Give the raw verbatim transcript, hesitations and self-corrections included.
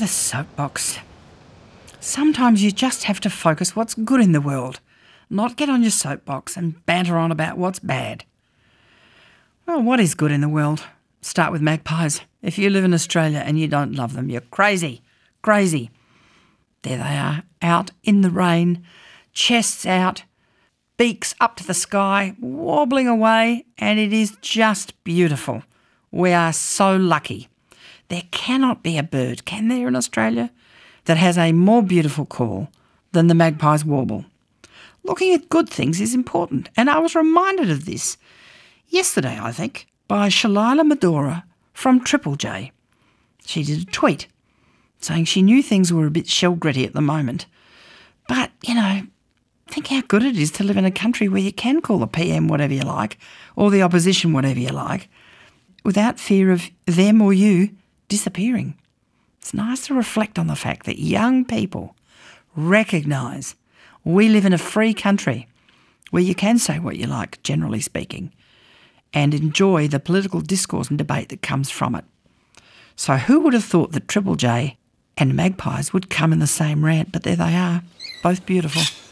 the soapbox. Sometimes you just have to focus what's good in the world, not get on your soapbox and banter on about what's bad. Well, what is good in the world? Start with magpies. If you live in Australia and you don't love them, you're crazy, crazy. There they are, out in the rain, chests out, beaks up to the sky, wobbling away, and it is just beautiful. We are so lucky. There cannot be a bird, can there, in Australia, that has a more beautiful call than the magpie's warble. Looking at good things is important, and I was reminded of this yesterday, I think, by Shalila Medora from Triple J. She did a tweet saying she knew things were a bit shell-gritty at the moment, but, you know, think how good it is to live in a country where you can call the P M whatever you like, or the opposition whatever you like, without fear of them or you disappearing. It's nice to reflect on the fact that young people recognise we live in a free country where you can say what you like, generally speaking, and enjoy the political discourse and debate that comes from it. So who would have thought that Triple J and magpies would come in the same rant, but there they are, both beautiful.